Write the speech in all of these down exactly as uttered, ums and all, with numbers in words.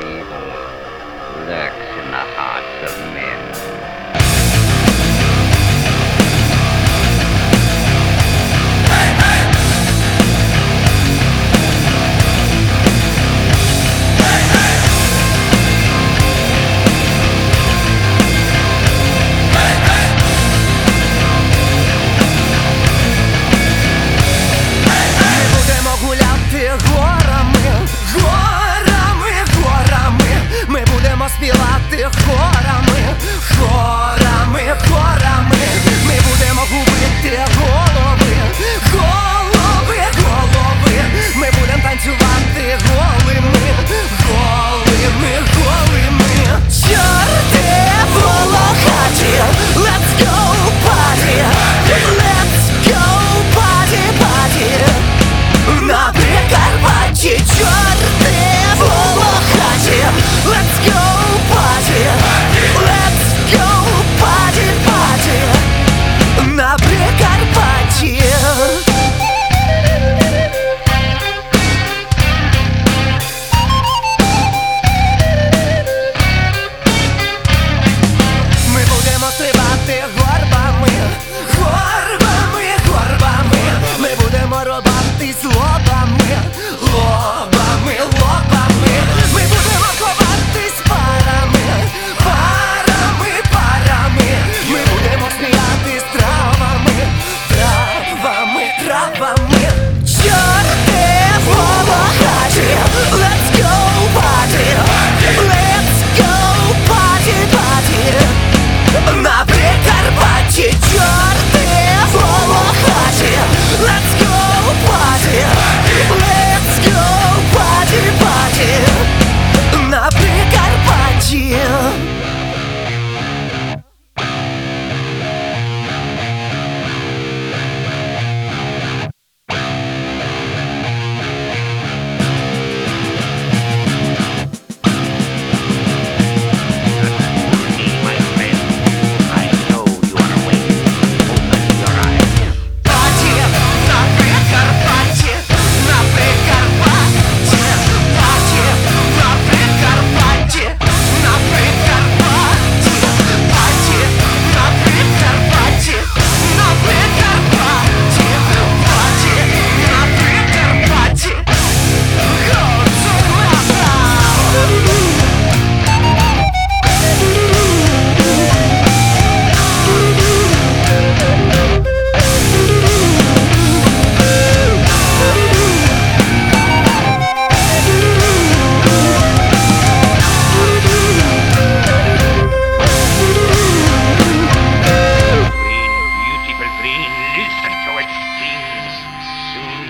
evil lurks in the hearts of men. Горами, горами, горами, ми будемо співати хорами, хорами, хорами, ми будемо губити голови, голови, голови, ми будемо танцювати голими, голими, голими. Чорти волохаті, let's go party, let's go party, party. На Прикарпатті чорти волохаті, let's go party, let's go party, party. На Прикарпатті. Ми будемо стрибати горбами, горбами, горбами, ми будемо рубатись лобами, лобами, лобами, ми будемо ховатись парами, парами, парами, ми будемо сміятись травами, травами, травами. Чорти волохаті, let's go party, let's go party, party. На Прикарпатті чорти волохаті, let's go party, let's go party, party. На Прикарпатті.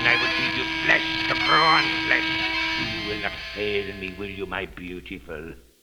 Flesh to brawn flesh. You will not fail me, will you, my beautiful?